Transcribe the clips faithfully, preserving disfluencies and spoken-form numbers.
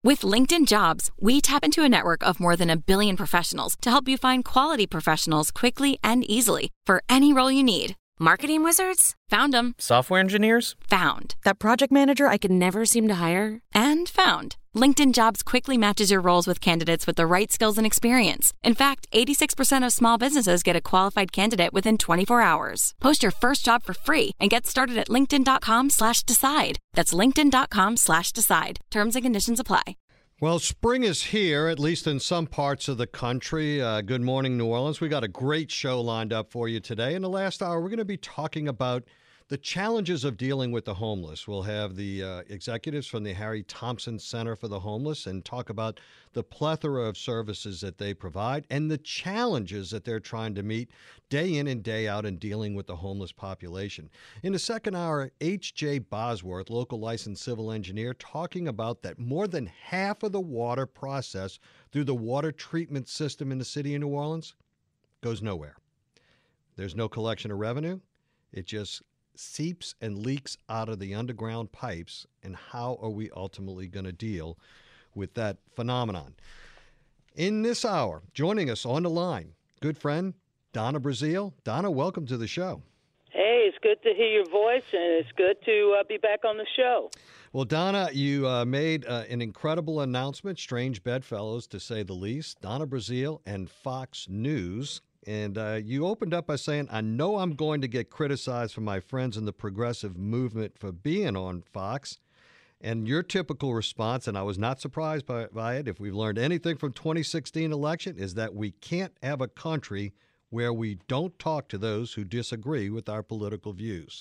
With LinkedIn Jobs, we tap into a network of more than a billion professionals to help you find quality professionals quickly and easily for any role you need. Marketing wizards? Found them. Software engineers? Found. That project manager I could never seem to hire? And found. LinkedIn Jobs quickly matches your roles with candidates with the right skills and experience. In fact, eighty-six percent of small businesses get a qualified candidate within twenty-four hours. Post your first job for free and get started at linkedin.com slash decide. That's linkedin.com slash decide. Terms and conditions apply. Well, spring is here, at least in some parts of the country. Uh, good morning, New Orleans. We got a great show lined up for you today. In the last hour, we're going to be talking about the challenges of dealing with the homeless. We'll have the uh, executives from the Harry Thompson Center for the Homeless and talk about the plethora of services that they provide and the challenges that they're trying to meet day in and day out in dealing with the homeless population. In the second hour, H J Bosworth, local licensed civil engineer, talking about that more than half of the water processed through the water treatment system in the city of New Orleans goes nowhere. There's no collection of revenue. It just seeps and leaks out of the underground pipes, and how are we ultimately going to deal with that phenomenon? In this hour, joining us on the line, good friend Donna Brazile. Donna, welcome to the show. Hey, it's good to hear your voice, and it's good to uh, be back on the show. Well, Donna, you uh, made uh, an incredible announcement, strange bedfellows to say the least. Donna Brazile and Fox News. And uh, you opened up by saying, I know I'm going to get criticized from my friends in the progressive movement for being on Fox. And your typical response, and I was not surprised by, by it, if we've learned anything from twenty sixteen election, is that we can't have a country where we don't talk to those who disagree with our political views.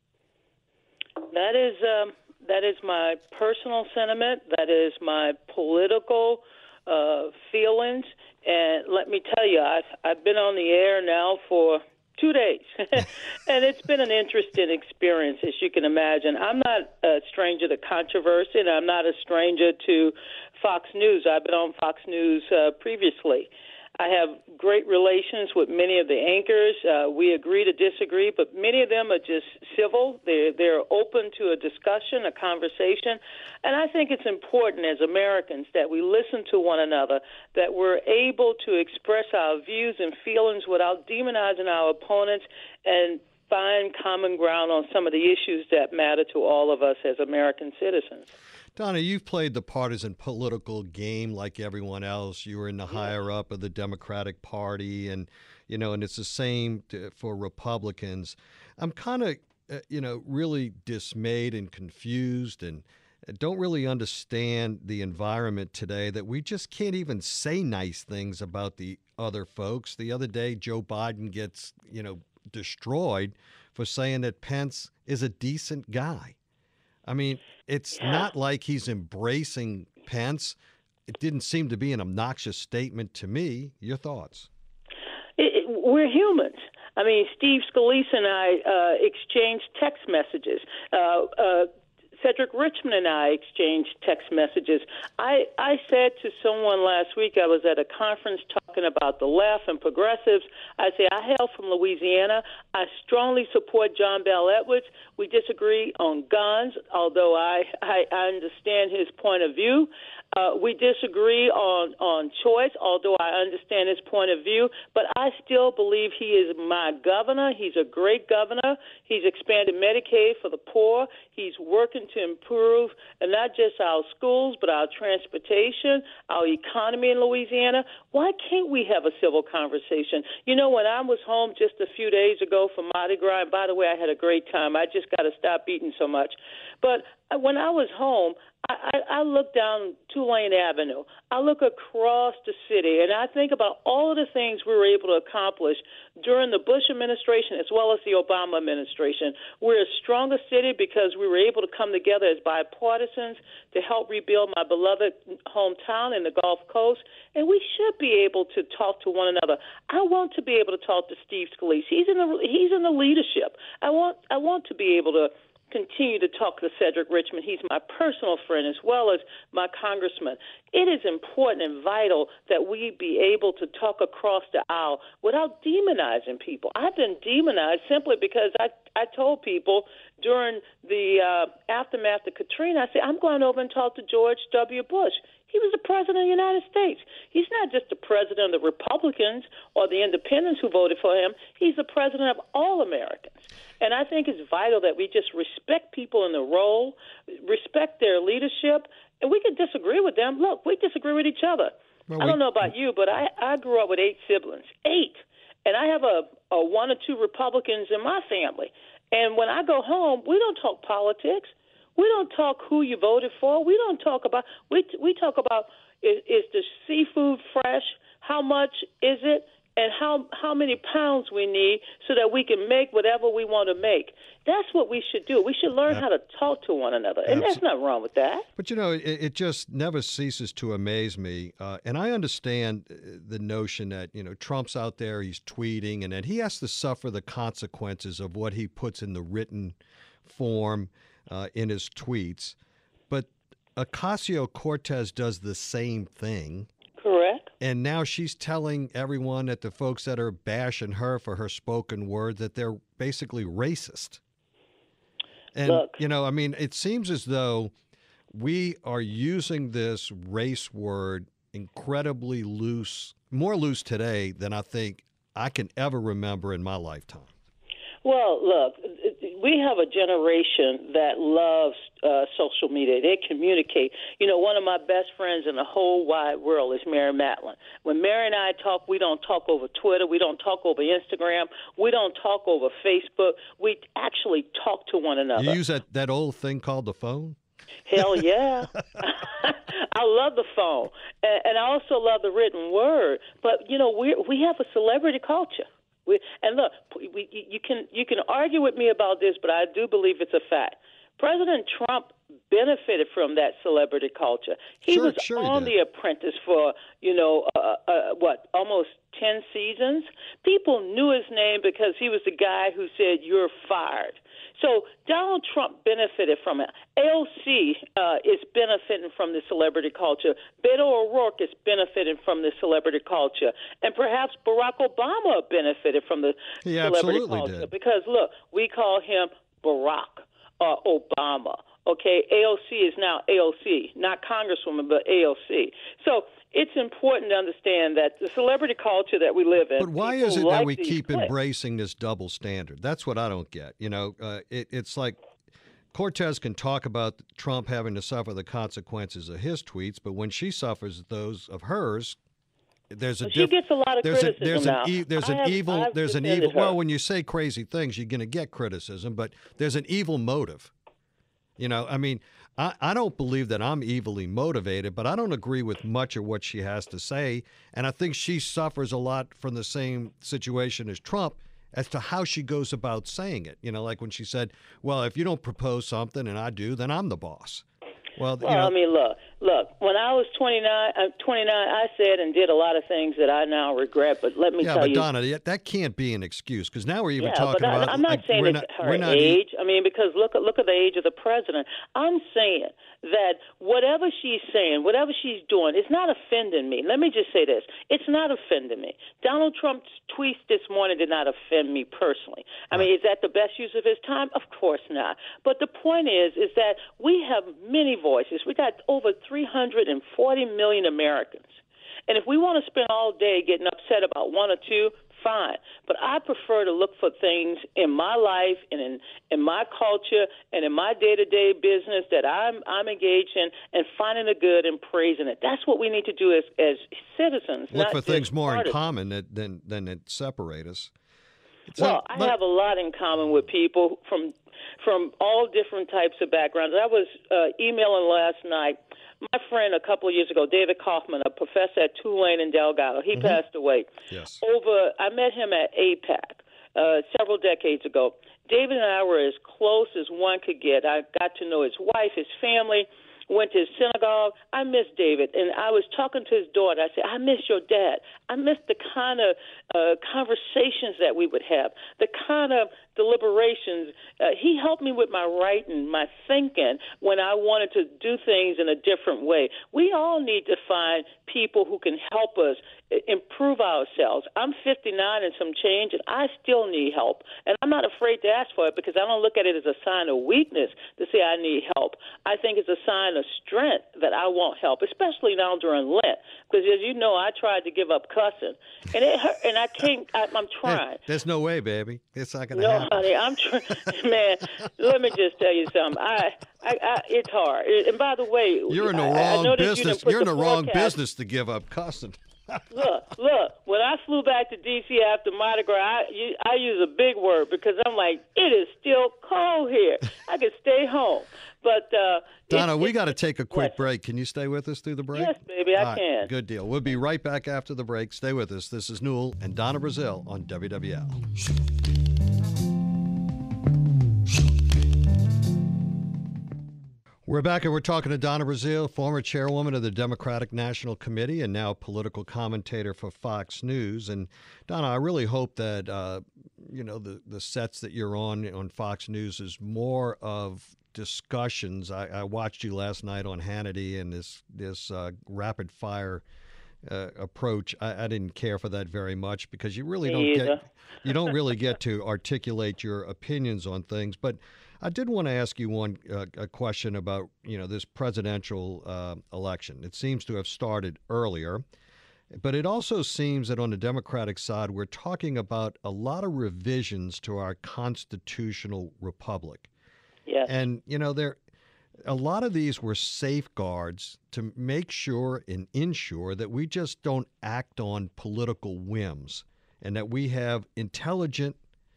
That is, um, that is my personal sentiment. That is my political uh, feelings. And let me tell you, I've, I've been on the air now for two days, and it's been an interesting experience, as you can imagine. I'm not a stranger to controversy, and I'm not a stranger to Fox News. I've been on Fox News uh, previously. I have great relations with many of the anchors. Uh, we agree to disagree, but many of them are just civil. They're, they're open to a discussion, a conversation. And I think it's important as Americans that we listen to one another, that we're able to express our views and feelings without demonizing our opponents and find common ground on some of the issues that matter to all of us as American citizens. Donna, you've played the partisan political game like everyone else. You were in the higher up of the Democratic Party, and, you know, and it's the same to, for Republicans. I'm kind of, uh, you know, really dismayed and confused and don't really understand the environment today that we just can't even say nice things about the other folks. The other day, Joe Biden gets, you know, destroyed for saying that Pence is a decent guy. I mean, it's yeah. not like he's embracing Pence. It didn't seem to be an obnoxious statement to me. Your thoughts? It, it, we're humans. I mean, Steve Scalise and I uh, exchanged text messages. Uh, uh, Cedric Richmond and I exchanged text messages. I, I said to someone last week, I was at a conference talking about the left and progressives. I say, I hail from Louisiana. I strongly support John Bel Edwards. We disagree on guns, although I, I, I understand his point of view. Uh, we disagree on, on choice, although I understand his point of view. But I still believe he is my governor. He's a great governor. He's expanded Medicaid for the poor. He's working to improve and not just our schools, but our transportation, our economy in Louisiana. Why can't we have a civil conversation? You know, when I was home just a few days ago for Mardi Gras, and by the way, I had a great time. I just got to stop eating so much. But when I was home, I, I, I look down Tulane Avenue. I look across the city, and I think about all of the things we were able to accomplish during the Bush administration as well as the Obama administration. We're a stronger city because we were able to come together as bipartisans to help rebuild my beloved hometown in the Gulf Coast, and we should be able to talk to one another. I want to be able to talk to Steve Scalise. He's in the he's in the leadership. I want I want to be able to continue to talk to Cedric Richmond. He's my personal friend as well as my congressman. It is important and vital that we be able to talk across the aisle without demonizing people. I've been demonized simply because I I told people during the uh, aftermath of Katrina, I said, I'm going over and talk to George W. Bush. He was the president of the United States. He's not just the president of the Republicans or the independents who voted for him. He's the president of all Americans. And I think it's vital that we just respect people in the role, respect their leadership, and we can disagree with them. Look, we disagree with each other. Well, I don't know about you, but I, I grew up with eight siblings, eight. And I have a, a one or two Republicans in my family. And when I go home, we don't talk politics. We don't talk who you voted for. We don't talk about we we talk about is, is the seafood fresh? How much is it? And how how many pounds we need so that we can make whatever we want to make. That's what we should do. We should learn Yeah. how to talk to one another, and there's nothing wrong with that. But, you know, it, it just never ceases to amaze me. Uh, and I understand uh, the notion that, you know, Trump's out there, he's tweeting, and that he has to suffer the consequences of what he puts in the written form uh, in his tweets. But Ocasio-Cortez does the same thing. Correct. And now she's telling everyone that the folks that are bashing her for her spoken word that they're basically racist. And, Look. you know, I mean, it seems as though we are using this race word incredibly loose, more loose today than I think I can ever remember in my lifetime. Well, look, we have a generation that loves uh, social media. They communicate. You know, one of my best friends in the whole wide world is Mary Matlin. When Mary and I talk, we don't talk over Twitter. We don't talk over Instagram. We don't talk over Facebook. We actually talk to one another. You use that, that old thing called the phone? Hell yeah. I love the phone. And, and I also love the written word. But, you know, we we have a celebrity culture. We, and look, we, you can you can argue with me about this, but I do believe it's a fact. President Trump benefited from that celebrity culture. He Sure, was sure he on did. The Apprentice for, you know, uh, uh, what, almost ten seasons? People knew his name because he was the guy who said, "You're fired." So Donald Trump benefited from it. A O C uh, is benefiting from the celebrity culture. Beto O'Rourke is benefiting from the celebrity culture. And perhaps Barack Obama benefited from the He celebrity absolutely culture. did. Because, look, we call him Barack uh, Obama. Okay, A O C is now A O C, not Congresswoman, but A O C. So it's important to understand that the celebrity culture that we live in. But why people is it like that we these keep clicks. embracing this double standard? That's what I don't get. You know, uh, it, it's like Cortez can talk about Trump having to suffer the consequences of his tweets, but when she suffers those of hers, there's a Well, she diff- gets a lot of there's criticism a, there's now. an e- there's I an have- evil I've there's an defended evil. Well, her. when you say crazy things, you're going to get criticism, but there's an evil motive. You know, I mean, I, I don't believe that I'm evilly motivated, but I don't agree with much of what she has to say. And I think she suffers a lot from the same situation as Trump as to how she goes about saying it. You know, like when she said, well, if you don't propose something and I do, then I'm the boss. Well, Well, you know, I mean, look, look. When I was twenty-nine, uh, twenty-nine, I said and did a lot of things that I now regret. But let me yeah, tell but you, Donna, that- that can't be an excuse because now we're even yeah, talking but I, about. I'm not like, saying we're it's not, her we're not e- age. I mean, because look at look at the age of the president. I'm saying that whatever she's saying, whatever she's doing, it's not offending me. Let me just say this: it's not offending me. Donald Trump's tweets this morning did not offend me personally. I mean, is that the best use of his time? Of course not. But the point is, is that we have many voices. We got over three hundred forty million Americans. And if we want to spend all day getting upset about one or two, fine. But I prefer to look for things in my life and in, in my culture and in my day-to-day business that I'm I'm engaged in and finding the good and praising it. That's what we need to do as, as citizens. look not for just things more in artists. common that, than than that separate us. So, Well, I but- have a lot in common with people from from all different types of backgrounds. I was uh, emailing last night. My friend a couple of years ago, David Kaufman, a professor at Tulane in Delgado, he passed away. Yes. Over, I met him at APAC uh, several decades ago. David and I were as close as one could get. I got to know his wife, his family, went to his synagogue. I miss David, and I was talking to his daughter. I said, I miss your dad. I miss the kind of uh, conversations that we would have, the kind of deliberations. Uh, he helped me with my writing, my thinking, when I wanted to do things in a different way. We all need to find people who can help us improve ourselves. I'm fifty-nine and some change, and I still need help. And I'm not afraid to ask for it because I don't look at it as a sign of weakness to say I need help. I think it's a sign of strength that I want help, especially now during Lent. Because as you know, I tried to give up cussing, and it hurt, and I can't. I, I'm trying. Hey, there's no way, baby. It's not going to no, happen. No, honey, I'm trying. Man, let me just tell you something. I, I, I it's hard. And by the way, you're in the I, wrong I business. You you're in the wrong forecast. business to give up cussing. Look, look, when I flew back to D C after Mardi Gras, I, I use a big word because I'm like, it is still cold here. I could stay home. But uh, Donna, it, we it, got to take a quick what? break. Can you stay with us through the break? Yes, baby, I All right, can. Good deal. We'll be right back after the break. Stay with us. This is Newell and Donna Brazile on W W L. We're back and we're talking to Donna Brazile, former chairwoman of the Democratic National Committee and now political commentator for Fox News. And Donna, I really hope that, uh, you know, the, the sets that you're on on Fox News is more of discussions. I, I watched you last night on Hannity and this, this uh, rapid fire uh, approach. I, I didn't care for that very much because you really Me don't either. get, you don't really get to articulate your opinions on things. But I did want to ask you one uh, a question about, you know, this presidential uh, election. It seems to have started earlier, but it also seems that on the Democratic side, we're talking about a lot of revisions to our constitutional republic. Yes. And, you know, there a lot of these were safeguards to make sure and ensure that we just don't act on political whims and that we have intelligent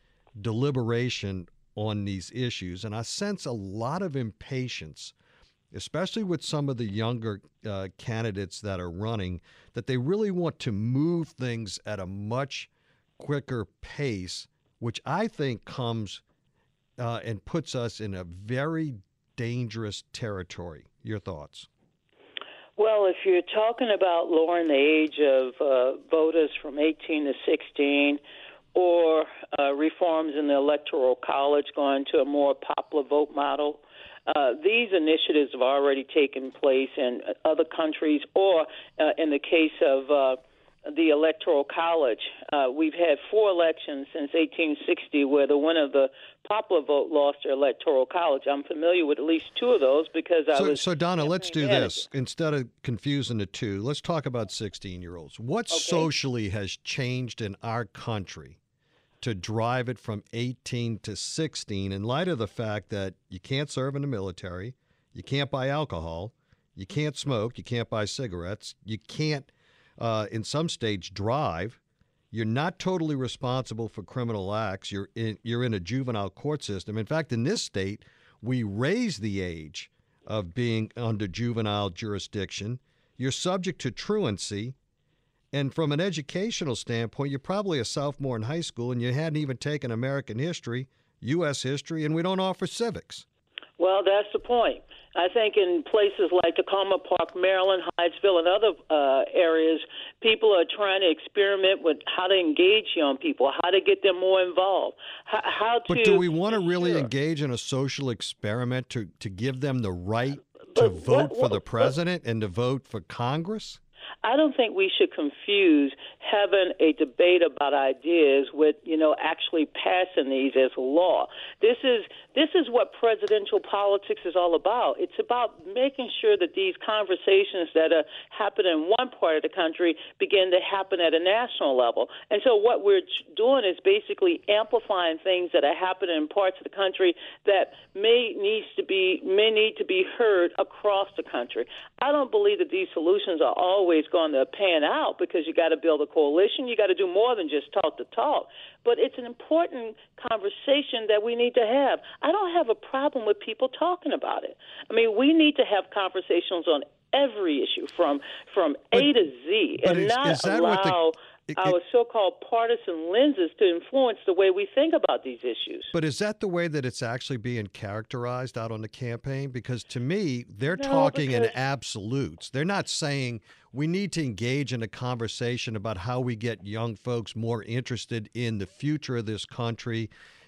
deliberation on these issues. And I sense a lot of impatience, especially with some of the younger uh, candidates that are running, that they really want to move things at a much quicker pace, which I think comes uh, and puts us in a very dangerous territory. Your thoughts? Well, if you're talking about lowering the age of uh, voters from eighteen to sixteen, or uh, reforms in the Electoral College going to a more popular vote model. Uh, these initiatives have already taken place in other countries, or uh, in the case of uh, the Electoral College, uh, we've had four elections since eighteen sixty where the winner of the popular vote lost their Electoral College. I'm familiar with at least two of those because I so, was... So, Donna, let's do manager. this. Instead of confusing the two, let's talk about sixteen-year-olds. What Okay. socially has changed in our country to drive it from eighteen to sixteen in light of the fact that you can't serve in the military, you can't buy alcohol, you can't smoke, you can't buy cigarettes, you can't, uh, in some states, drive, you're not totally responsible for criminal acts, you're in, you're in a juvenile court system. In fact, in this state, we raise the age of being under juvenile jurisdiction. You're subject to truancy. And from an educational standpoint, you're probably a sophomore in high school and you hadn't even taken American history, U S history, and we don't offer civics. Well, that's the point. I think in places like Tacoma Park, Maryland, Hyattsville, and other uh, areas, people are trying to experiment with how to engage young people, how to get them more involved, how, how to... But do we want to really Sure. engage in a social experiment to, to give them the right to But vote what- for what- the president and to vote for Congress? I don't think we should confuse having a debate about ideas with, you know, actually passing these as law. This is this is what presidential politics is all about. It's about making sure that these conversations that are happening in one part of the country begin to happen at a national level. And so what we're doing is basically amplifying things that are happening in parts of the country that may needs to be may need to be heard across the country. I don't believe that these solutions are always going to pan out because you got to build a coalition. You got to do more than just talk the talk. But it's an important conversation that we need to have. I don't have a problem with people talking about it. I mean, we need to have conversations on every issue from from But- A to Z but and is- not is that what the- allow it- our it- so-called partisan lenses to influence the way we think about these issues. But is that the way that it's actually being characterized out on the campaign? Because to me, they're No, talking in because- absolutes. They're not saying we need to engage in a conversation about how we get young folks more interested in the future of this country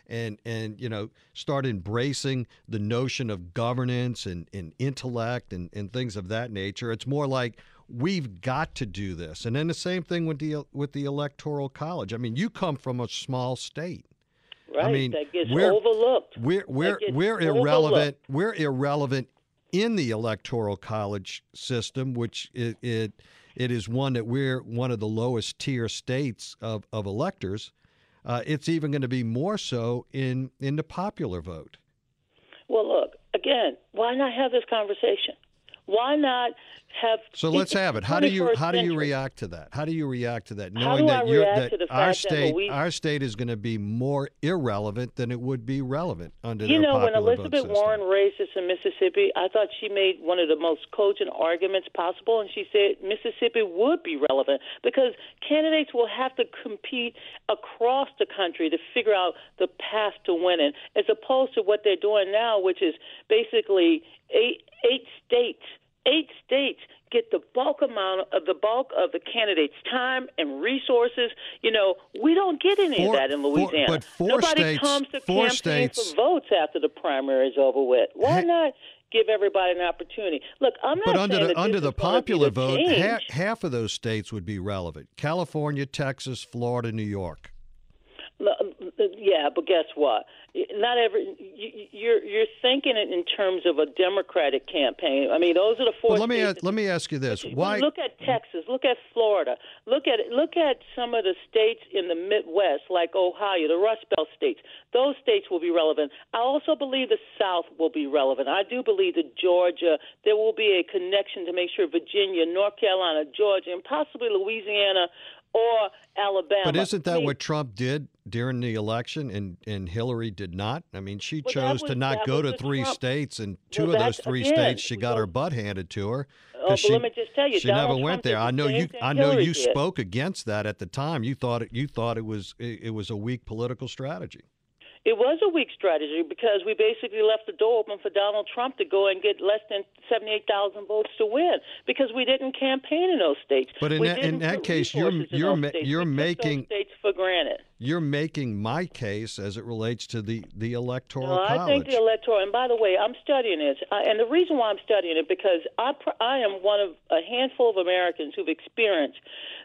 and and you know start embracing the notion of governance and, and intellect and, and things of that nature. It's more like we've got to do this. And then the same thing with the with the Electoral College. I mean, you come from a small state. Right, I mean, that gets we're, overlooked. We're we're gets we're overlooked. irrelevant. We're irrelevant in the Electoral College system, which it it, it is one that we're one of the lowest tier states of, of electors. Uh, it's even going to be more so in, in the popular vote. Well, look, again, why not have this conversation? Why not have? So let's have it. How do you how do you century. react to that? How do you react to that? How Knowing do that I you're react that to the our fact that state Louis- our state is going to be more irrelevant than it would be relevant under You their know, when popular vote Elizabeth system. Warren raised this in Mississippi, I thought she made one of the most cogent arguments possible, and she said Mississippi would be relevant because candidates will have to compete across the country to figure out the path to winning, as opposed to what they're doing now, which is basically eight eight states. Eight states get the bulk amount of the bulk of the candidates' time and resources. You know, we don't get any Four- of that in Louisiana. four- but four Nobody states- comes to four campaign states- for votes after the primary is over with. Why Ha- not give everybody an opportunity? Look, I'm not But under saying the that under this the is gonna be popular the vote, change. ha- half of those states would be relevant: California, Texas, Florida, New York. Yeah, but guess what? Not every you- you're you're thinking it in terms of a Democratic campaign. I mean, those are the four. But let me states a- let me ask you this: Why? Look at Texas. Look at Florida. Look at look at some of the states in the Midwest, like Ohio, the Rust Belt states. Those states will be relevant. I also believe the South will be relevant. I do believe that Georgia, there will be a connection to make sure Virginia, North Carolina, Georgia, and possibly Louisiana or Alabama. But isn't that I mean, what Trump did during the election, and, and Hillary did not? I mean, she Well, that chose was- to not that go was to the three Trump- states, and two Well, of those that's- three again, states she got so- her butt handed to her. Oh, 'cause but she, let me just tell you, she Donald never went Trump there. did the I know same you. thing I know Hillary you did. spoke against that at the time. You thought it. You thought it was. It, it was a weak political strategy. It was a weak strategy because we basically left the door open for Donald Trump to go and get less than seventy-eight thousand votes to win because we didn't campaign in those states. But in we that- in didn't that put case, you're- resources in you're those ma- states. you're We took making- those states for granted. You're making my case as it relates to the the electoral No, college. I think the electoral. And by the way, I'm studying this, I, and the reason why I'm studying it because I pr- I am one of a handful of Americans who've experienced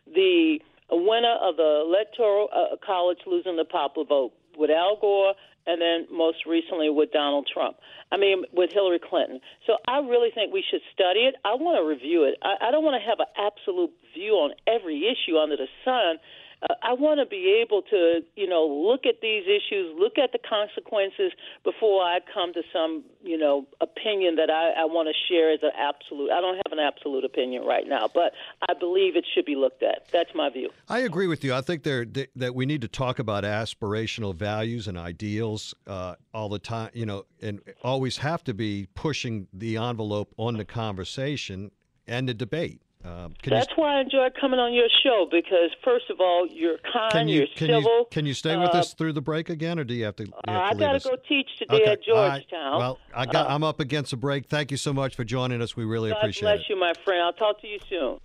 the winner of the electoral uh, college losing the popular vote with Al Gore, and then most recently with Donald Trump. I mean, with Hillary Clinton. So I really think we should study it. I want to review it. I, I don't want to have an absolute view on every issue under the sun. Uh, I want to be able to, you know, look at these issues, look at the consequences before I come to some, you know, opinion that I, I want to share as an absolute. I don't have an absolute opinion right now, but I believe it should be looked at. That's my view. I agree with you. I think there that we need to talk about aspirational values and ideals uh, all the time, you know, and always have to be pushing the envelope on the conversation and the debate. Uh, can That's you, why I enjoy coming on your show because, first of all, you're kind, can you you're can civil. you can you stay with uh, us through the break again, or do you have to? You have I to leave got to us? go teach today Okay. at All right. Georgetown. Well, I got. Uh, I'm up against a break. Thank you so much for joining us. We really God appreciate bless it. you, my friend. I'll talk to you soon.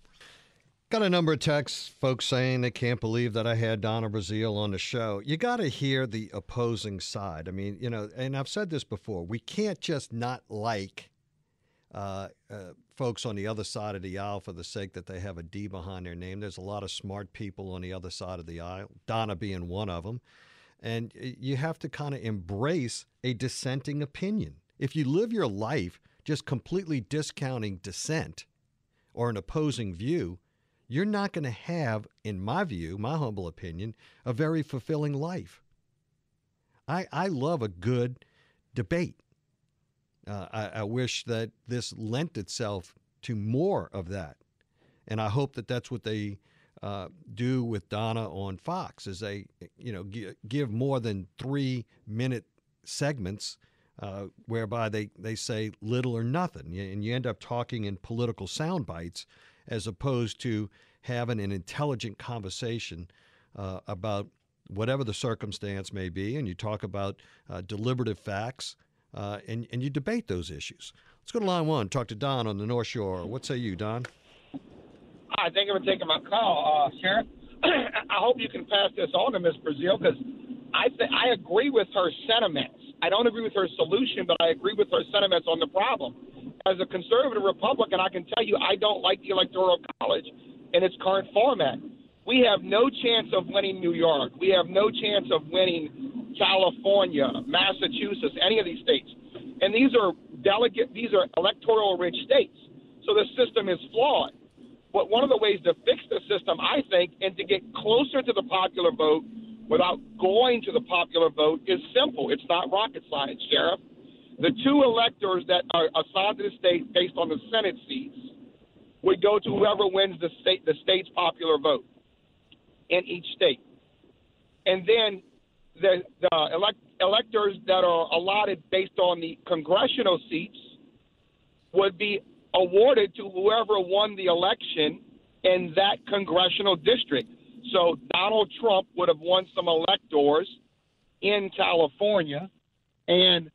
Got a number of texts, folks saying they can't believe that I had Donna Brazile on the show. You got to hear the opposing side. I mean, you know, and I've said this before. We can't just not like uh, uh, folks on the other side of the aisle for the sake that they have a D behind their name. There's a lot of smart people on the other side of the aisle, Donna being one of them. And you have to kind of embrace a dissenting opinion. If you live your life just completely discounting dissent or an opposing view, you're not going to have, in my view, my humble opinion, a very fulfilling life. I, I love a good debate. Uh, I, I wish that this lent itself to more of that. And I hope that that's what they uh, do with Donna on Fox, is they, you know, g- give more than three-minute segments uh, whereby they, they say little or nothing. And you end up talking in political sound bites as opposed to having an intelligent conversation uh, about whatever the circumstance may be. And you talk about uh, deliberative facts. Uh, and, and you debate those issues. Let's go to line one, talk to Don on the North Shore. What say you, Don? Hi, thank you for taking my call, uh, Sheriff. I hope you can pass this on to Miz Brazile because I th- I agree with her sentiments. I don't agree with her solution, but I agree with her sentiments on the problem. As a conservative Republican, I can tell you I don't like the Electoral College in its current format. We have no chance of winning New York. We have no chance of winning California, Massachusetts, any of these states. And these are delegate, these are electoral-rich states. So the system is flawed. But one of the ways to fix the system, I think, and to get closer to the popular vote without going to the popular vote is simple. It's not rocket science, Sheriff. The two electors that are assigned to the state based on the Senate seats would go to whoever wins the state, the state's popular vote in each state. And then the, the elect, electors that are allotted based on the congressional seats would be awarded to whoever won the election in that congressional district. So Donald Trump would have won some electors in California, and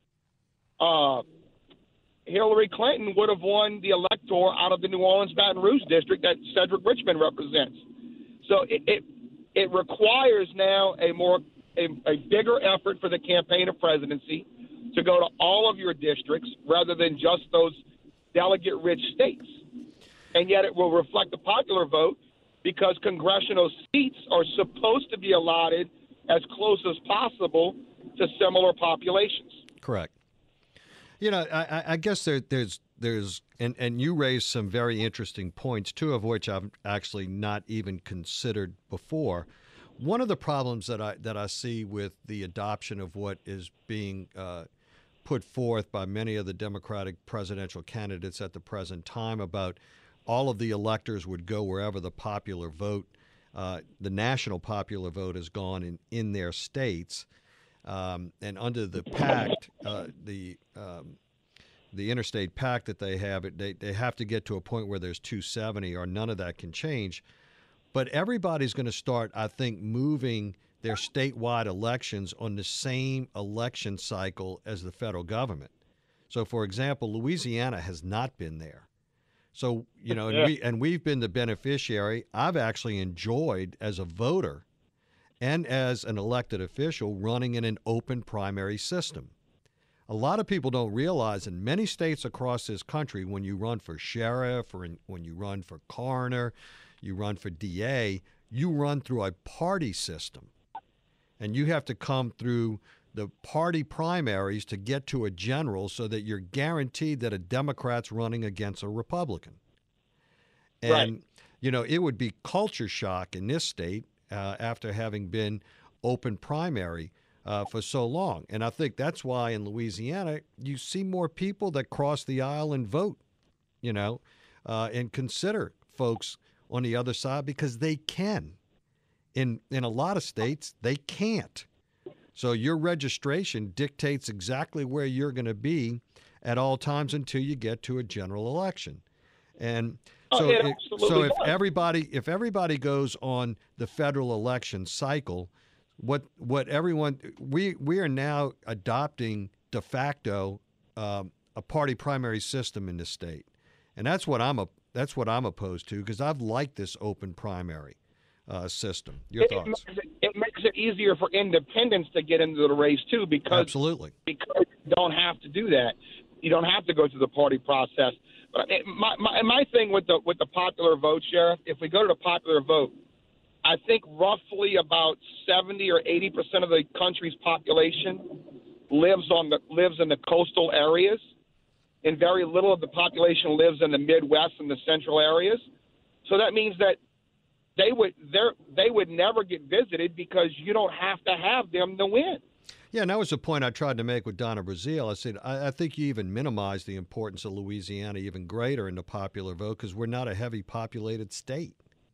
uh, Hillary Clinton would have won the elector out of the New Orleans Baton Rouge district that Cedric Richmond represents. So it it, it requires now a more a, a bigger effort for the campaign of presidency to go to all of your districts rather than just those delegate-rich states. And yet it will reflect the popular vote because congressional seats are supposed to be allotted as close as possible to similar populations. Correct. You know, I, I guess there, there's there's and, and you raised some very interesting points, two of which I've actually not even considered before. One of the problems that I that I see with the adoption of what is being uh, put forth by many of the Democratic presidential candidates at the present time about all of the electors would go wherever the popular vote, uh, the national popular vote has gone in, in their states. Um, and under the pact, uh, the um, the interstate pact that they have, they, they have to get to a point where there's two seventy or none of that can change. But everybody's going to start, I think, moving their statewide elections on the same election cycle as the federal government. So, for example, Louisiana has not been there. So, you know, and, we, and we've been the beneficiary. I've actually enjoyed, as a voter and as an elected official, running in an open primary system. A lot of people don't realize in many states across this country, when you run for sheriff or in, when you run for coroner, you run for D A, you run through a party system. And you have to come through the party primaries to get to a general so that you're guaranteed that a Democrat's running against a Republican. And, right. you know, it would be culture shock in this state uh, after having been open primary uh, for so long. And I think that's why in Louisiana you see more people that cross the aisle and vote, you know, uh, and consider folks on the other side because they can. In in a lot of states, they can't. So your registration dictates exactly where you're going to be at all times until you get to a general election. And so, oh, it it, so if does. everybody if everybody goes on the federal election cycle, what what everyone we we are now adopting de facto um, a party primary system in the state, and that's what I'm a that's what I'm opposed to because I've liked this open primary uh, system. Your it, thoughts? It makes, it, it makes it easier for independents to get into the race too because absolutely because you don't have to do that. You don't have to go through the party process. But my, my my thing with the with the popular vote, Sheriff, if we go to the popular vote, I think roughly about seventy or eighty percent of the country's population lives on the lives in the coastal areas, and very little of the population lives in the Midwest and the central areas. So that means that they would they would never get visited because you don't have to have them to win. Yeah, and that was the point I tried to make with Donna Brazile. I said, I, I think you even minimize the importance of Louisiana even greater in the popular vote because we're not a heavy populated state.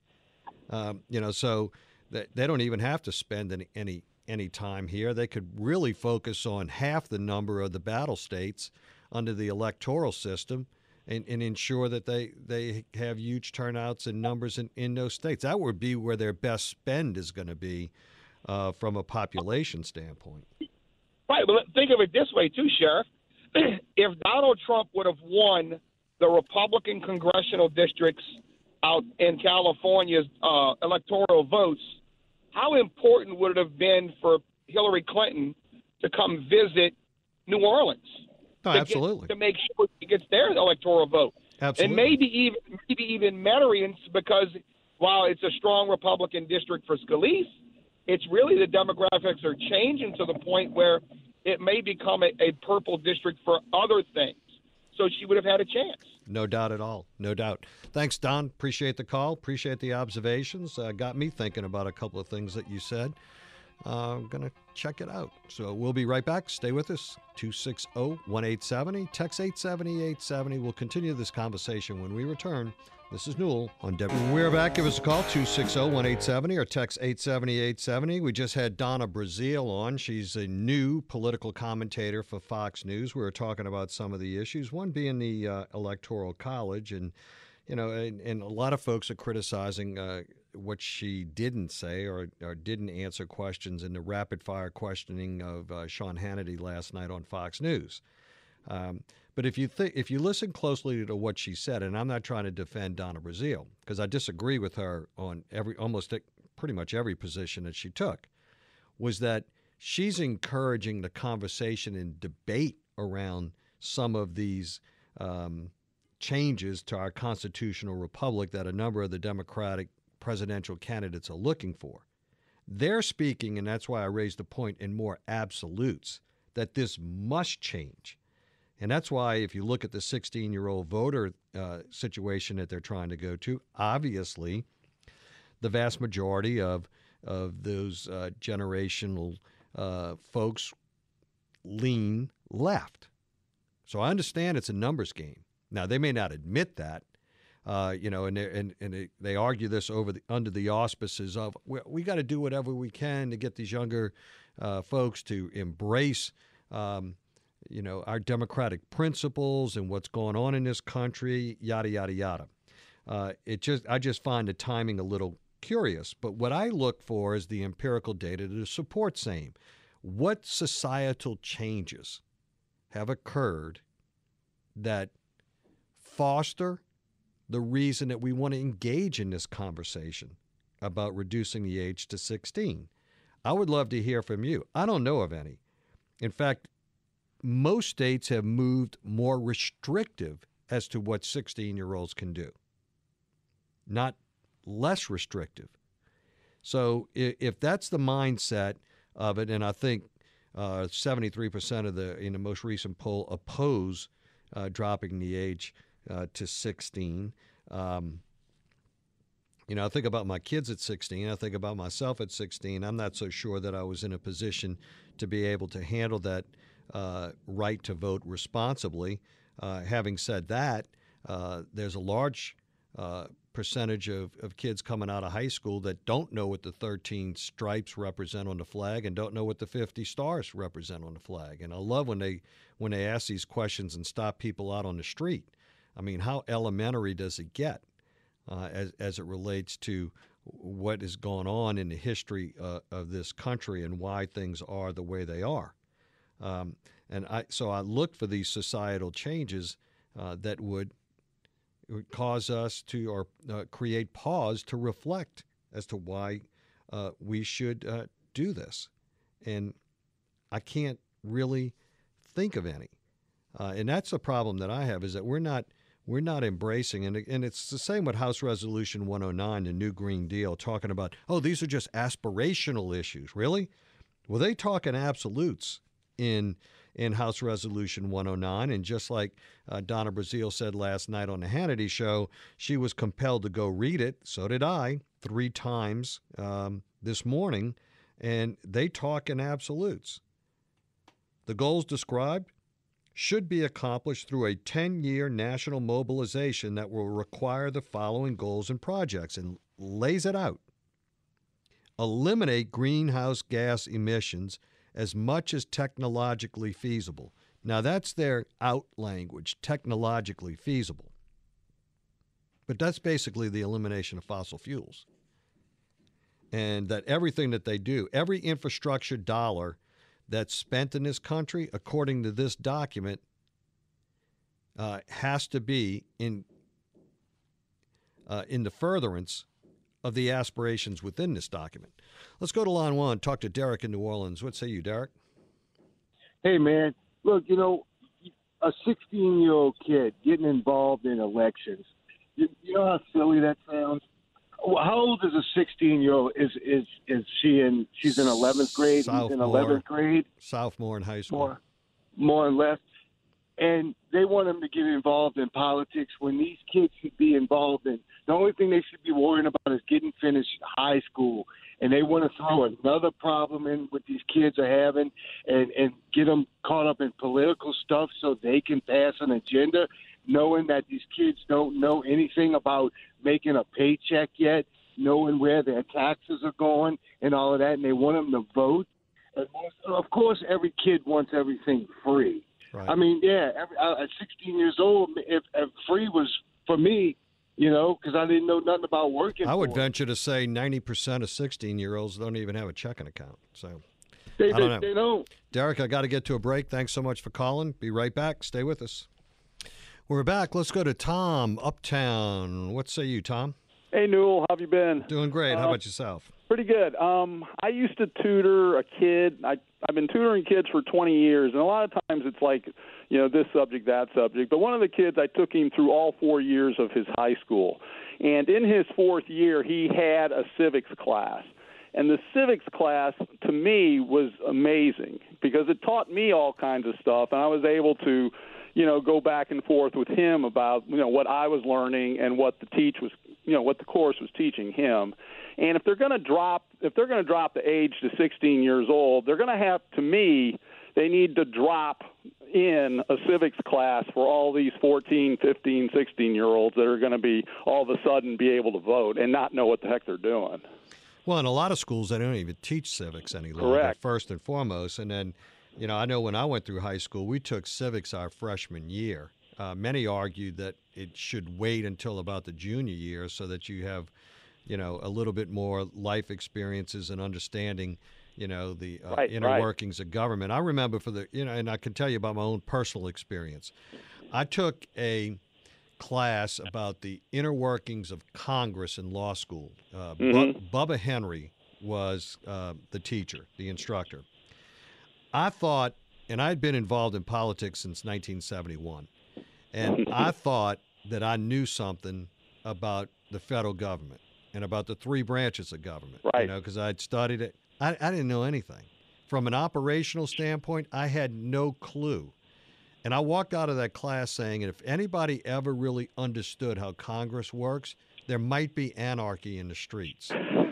Um, you know, so they, they don't even have to spend any, any any time here. They could really focus on half the number of the battle states under the electoral system and, and ensure that they, they have huge turnouts and numbers in, in those states. That would be where their best spend is going to be uh, from a population standpoint. Right, but think of it this way, too, Sheriff. If Donald Trump would have won the Republican congressional districts out in California's uh, electoral votes, how important would it have been for Hillary Clinton to come visit New Orleans. Oh, to absolutely. Get, to make sure she gets their electoral vote. Absolutely. And maybe even maybe even Marion, because while it's a strong Republican district for Scalise, it's really the demographics are changing to the point where it may become a, a purple district for other things. So she would have had a chance. No doubt at all. No doubt. Thanks, Don. Appreciate the call. Appreciate the observations. Uh, got me thinking about a couple of things that you said. Uh, I'm going to check it out. So we'll be right back. Stay with us. two six zero, one eight seven zero. Text eight seven zero, eight seven zero. We'll continue this conversation when we return. This is Newell on W. We're back. Give us a call, two six zero, one eight seven zero, or text eight seven zero, eight seven zero. We just had Donna Brazile on. She's a new political commentator for Fox News. We were talking about some of the issues, one being the uh, Electoral College. And, you know, and, and a lot of folks are criticizing uh, what she didn't say or, or didn't answer questions in the rapid-fire questioning of uh, Sean Hannity last night on Fox News. Um, but if you th- if you listen closely to what she said, and I'm not trying to defend Donna Brazile because I disagree with her on every almost pretty much every position that she took, was that she's encouraging the conversation and debate around some of these um, changes to our constitutional republic that a number of the Democratic presidential candidates are looking for. They're speaking, and that's why I raised the point, in more absolutes, that this must change. And that's why if you look at the sixteen-year-old voter uh, situation that they're trying to go to, obviously the vast majority of of those uh, generational uh, folks lean left. So I understand it's a numbers game. Now, they may not admit that, uh, you know, and, and, and they, they argue this over the, under the auspices of, we, we got to do whatever we can to get these younger uh, folks to embrace um, you know, our democratic principles and what's going on in this country, yada, yada, yada. Uh, it just, I just find the timing a little curious. But what I look for is the empirical data to support same. What societal changes have occurred that foster the reason that we want to engage in this conversation about reducing the age to sixteen? I would love to hear from you. I don't know of any. In fact, most states have moved more restrictive as to what sixteen-year-olds can do, not less restrictive. So if that's the mindset of it, and I think uh, seventy-three percent of the, in the most recent poll, oppose uh, dropping the age uh, to sixteen. Um, you know, I think about my kids at sixteen. I think about myself at sixteen. I'm not so sure that I was in a position to be able to handle that Uh, right to vote responsibly. Uh, having said that, uh, there's a large uh, percentage of, of kids coming out of high school that don't know what the thirteen stripes represent on the flag and don't know what the fifty stars represent on the flag. And I love when they when they ask these questions and stop people out on the street. I mean, how elementary does it get uh, as, as it relates to what is going on in the history uh, of this country and why things are the way they are? Um, and I, so I look for these societal changes uh, that would, would cause us to or uh, create pause to reflect as to why uh, we should uh, do this. And I can't really think of any. Uh, and that's the problem that I have, is that we're not we're not embracing, and, and it's the same with House Resolution one oh nine, the New Green Deal, talking about, oh, these are just aspirational issues. Really? Well, they talk in absolutes in in House Resolution one oh nine. And just like uh, Donna Brazile said last night on the Hannity Show, she was compelled to go read it. So did I, three times um, this morning. And they talk in absolutes. The goals described should be accomplished through a ten-year national mobilization that will require the following goals and projects, and lays it out. Eliminate greenhouse gas emissions as much as technologically feasible. Now, that's their out language, technologically feasible. But that's basically the elimination of fossil fuels. And that everything that they do, every infrastructure dollar that's spent in this country, according to this document, uh, has to be in uh, in the furtherance of the aspirations within this document. Let's go to line one, talk to Derek in New Orleans. What say you, Derek? Hey, man, look, you know, a sixteen-year-old kid getting involved in elections, you, you know how silly that sounds? How old is a sixteen-year-old? Is is is she in? She's in eleventh grade. Sophomore, He's in eleventh grade. Sophomore in high school. More, more or less. And they want them to get involved in politics when these kids should be involved in. The only thing they should be worrying about is getting finished high school. And they want to throw another problem in what these kids are having and, and get them caught up in political stuff so they can pass an agenda, knowing that these kids don't know anything about making a paycheck yet, knowing where their taxes are going and all of that, and they want them to vote. And of course, every kid wants everything free. Right. I mean, yeah, every, uh, at sixteen years old, if, if free was for me, you know, because I didn't know nothing about working. I would for venture to say ninety percent of sixteen-year-olds don't even have a checking account. So they, I don't know. They don't. Derek, I got to get to a break. Thanks so much for calling. Be right back. Stay with us. We're back. Let's go to Tom, Uptown. What say you, Tom? Hey, Newell. How have you been? Doing great. How Uh, about yourself? Pretty good. Um, I used to tutor a kid. I, I've been tutoring kids for twenty years, and a lot of times it's like, you know, this subject, that subject. But one of the kids, I took him through all four years of his high school. And in his fourth year, he had a civics class. And the civics class, to me, was amazing because it taught me all kinds of stuff, and I was able to, you know, go back and forth with him about, you know, what I was learning and what the teach was, you know, what the course was teaching him. And if they're going to drop, if they're going to drop the age to sixteen years old, they're going to have, to me, they need to drop in a civics class for all these fourteen, fifteen, sixteen-year-olds that are going to be all of a sudden be able to vote and not know what the heck they're doing. Well, in a lot of schools, they don't even teach civics any longer, Correct. first and foremost. And then, you know, I know when I went through high school, we took civics our freshman year. Uh, many argued that it should wait until about the junior year so that you have, you know, a little bit more life experiences and understanding, you know, the uh, Right, inner right. workings of government. I remember for the, you know, and I can tell you about my own personal experience. I took a class about the inner workings of Congress in law school. Uh, Mhm. Bu- Bubba Henry was uh, the teacher, the instructor. I thought, and I'd been involved in politics since nineteen seventy-one, and I thought that I knew something about the federal government and about the three branches of government, you Right. know, because I'd studied it. I, I didn't know anything. From an operational standpoint, I had no clue. And I walked out of that class saying, if anybody ever really understood how Congress works, there might be anarchy in the streets.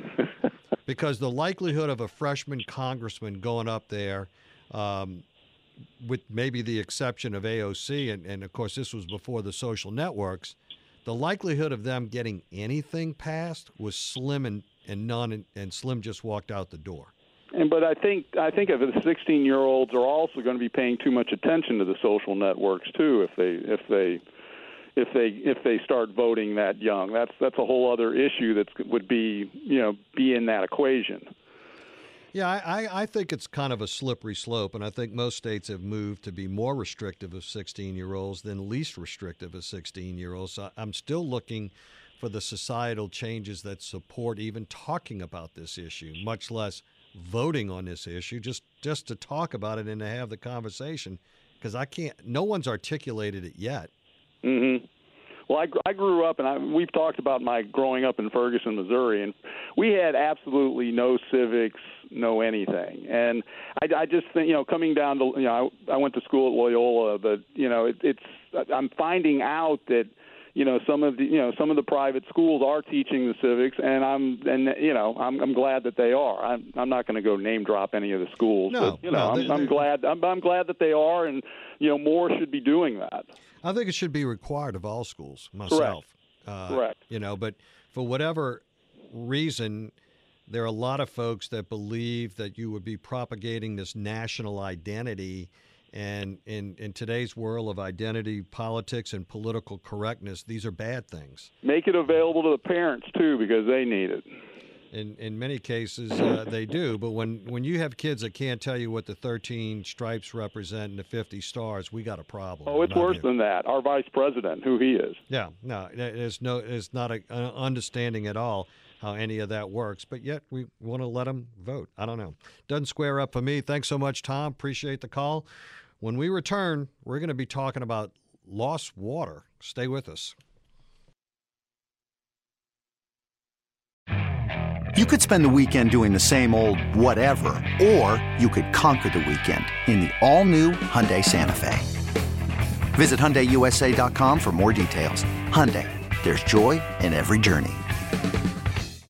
Because the likelihood of a freshman congressman going up there, um, with maybe the exception of A O C, and, and of course this was before the social networks, the likelihood of them getting anything passed was slim and, and none, and, and Slim just walked out the door. And but I think I think if the sixteen-year-olds are also going to be paying too much attention to the social networks too, if they if they if they if they start voting that young. That's that's a whole other issue that would be you know be in that equation. Yeah, I, I think it's kind of a slippery slope, and I think most states have moved to be more restrictive of sixteen-year-olds than least restrictive of sixteen-year-olds. So I'm still looking for the societal changes that support even talking about this issue, much less voting on this issue, just just to talk about it and to have the conversation, because I can't. No one's articulated it yet. Mm-hmm. Well, I, I grew up, and I, we've talked about my growing up in Ferguson, Missouri, and we had absolutely no civics, no anything. And I, I just think, you know, coming down to, you know, I, I went to school at Loyola, but you know, it, it's I'm finding out that, you know, some of the, you know, some of the private schools are teaching the civics, and I'm, and you know, I'm, I'm glad that they are. I'm, I'm not going to go name drop any of the schools, No, but you know, no, I'm, they- I'm they- glad, I'm, I'm glad that they are, and you know, more should be doing that. I think it should be required of all schools, myself. Uh, Correct. You know, but for whatever reason, there are a lot of folks that believe that you would be propagating this national identity. And in, in today's world of identity politics and political correctness, these are bad things. Make it available to the parents too, because they need it. In in many cases, uh, they do. But when, when you have kids that can't tell you what the thirteen stripes represent and the fifty stars, we got a problem. Oh, it's Not worse here. than that. Our vice president, who he is. Yeah, no, there's no, it's not a, an understanding at all how any of that works, but yet we want to let them vote. I don't know. Doesn't square up for me. Thanks so much, Tom. Appreciate the call. When we return, we're going to be talking about lost water. Stay with us. You could spend the weekend doing the same old whatever, or you could conquer the weekend in the all-new Hyundai Santa Fe. Visit Hyundai U S A dot com for more details. Hyundai, there's joy in every journey.